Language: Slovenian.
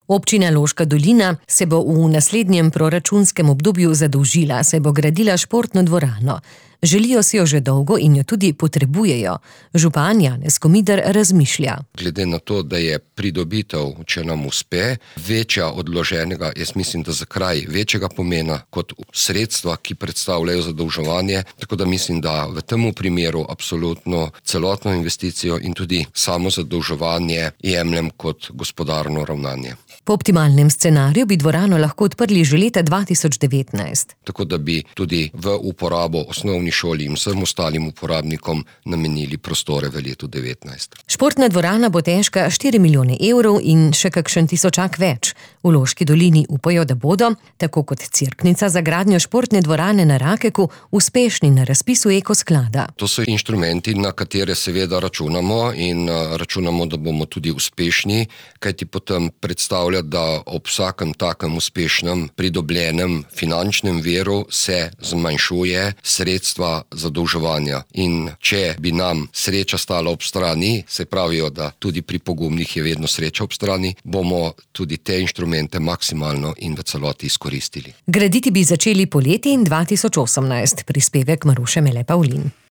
Občina Loška dolina se bo v naslednjem proračunskem obdobju zadolžila, saj bo gradila športno dvorano. Želijo si jo že dolgo in jo tudi potrebujejo. Župan Janez Komider razmišlja. Glede na to, da je pridobitev, če nam uspe, večja od vloženega, jaz mislim, da za kraj večjega pomena kot sredstva, ki predstavljajo zadolževanje, tako da mislim, da v tem primeru absolutno celotno investicijo in tudi samo zadolževanje jemljem kot gospodarno ravnanje. Po optimalnem scenariju bi dvorano lahko odprli že leta 2019. Tako da bi tudi v uporabo osnovni šoli in vsem ostalim uporabnikom namenili prostore v letu 2019. Športna dvorana bo težka 4 milijone evrov in še kakšen tisočak več. V Loški dolini upajo, da bodo, tako kot Cerknica, za gradnjo športne dvorane na Rakeku uspešni na razpisu Eko sklada. To so inštrumenti, na katere seveda računamo in računamo, da bomo tudi uspešni, kajti potem predstavlja, da ob vsakem takem uspešnem pridobljenem finančnem viru se zmanjšuje sredstva zadolževanja. In če bi nam sreča stala ob strani, se pravijo, da tudi pri pogumnih je vedno sreča ob strani, bomo tudi te inštrumente maksimalno in v celoti izkoristili. Graditi bi začeli poleti 2018, prispevek Maruše Mele Pavlin.